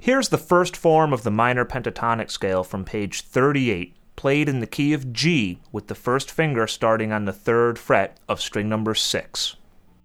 Here's the first form of the minor pentatonic scale from page 38, played in the key of G with the first finger starting on the 3rd fret of string number 6.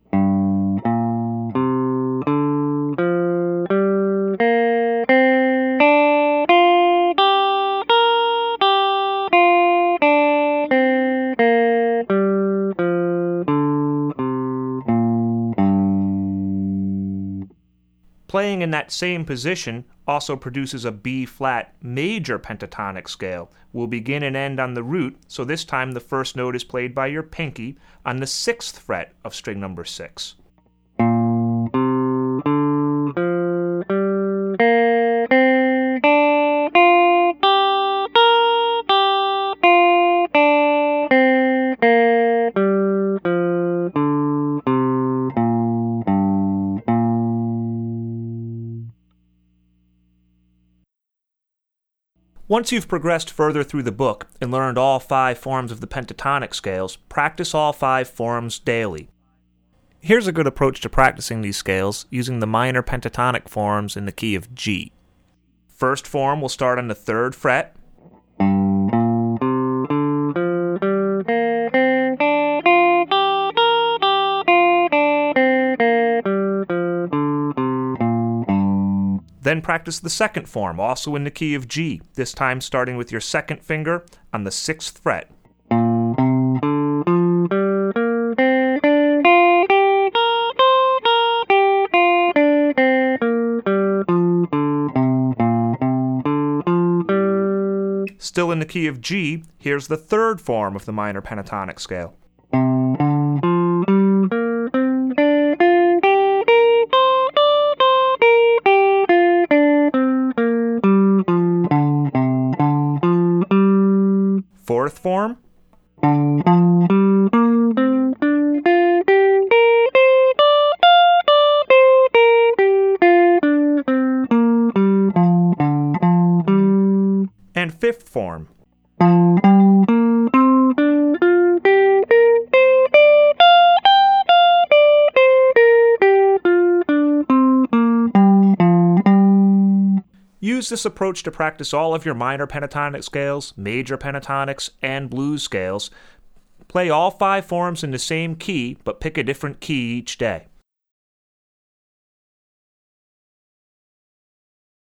Playing in that same position also produces a B-flat major pentatonic scale. We'll begin and end on the root, so this time the first note is played by your pinky on the 6th fret of string number 6. Once you've progressed further through the book and learned all 5 forms of the pentatonic scales, practice all 5 forms daily. Here's a good approach to practicing these scales using the minor pentatonic forms in the key of G. First form will start on the 3rd fret. Then practice the second form, also in the key of G, this time starting with your 2nd finger on the 6th fret. Still in the key of G, here's the 3rd form of the minor pentatonic scale. Fourth form. And 5th form. Use this approach to practice all of your minor pentatonic scales, major pentatonics, and blues scales. Play all 5 forms in the same key, but pick a different key each day.